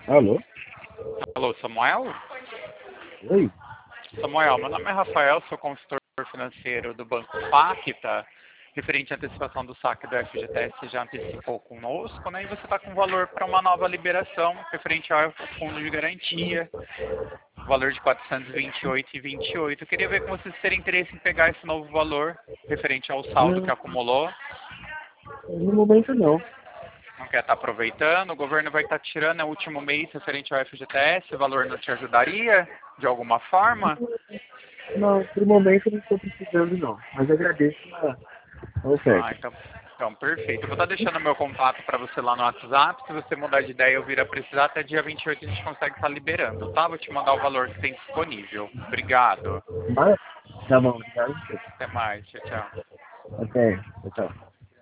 Alô? Alô, Samuel? Oi? Samuel, meu nome é Rafael, sou consultor financeiro do Banco Pacta, referente à antecipação do saque do FGTS, você já antecipou conosco, né? E você está com valor para uma nova liberação, referente ao fundo de garantia, valor de R$ 428,28. Eu queria ver com vocês se terem interesse em pegar esse novo valor, referente ao saldo que acumulou. No momento não. Não quer estar aproveitando, o governo vai estar tirando o último mês referente ao FGTS, o valor não te ajudaria de alguma forma? Não, por momento eu não estou precisando não. Mas agradeço a Ah, oferta. então perfeito. Eu vou estar deixando meu contato para você lá no WhatsApp. Se você mudar de ideia ou vir a precisar, até dia 28 a gente consegue estar liberando, tá? Vou te mandar o valor que tem disponível. Obrigado. Mas, tá bom, obrigado. Até mais. Tchau, tchau. Até. Tchau.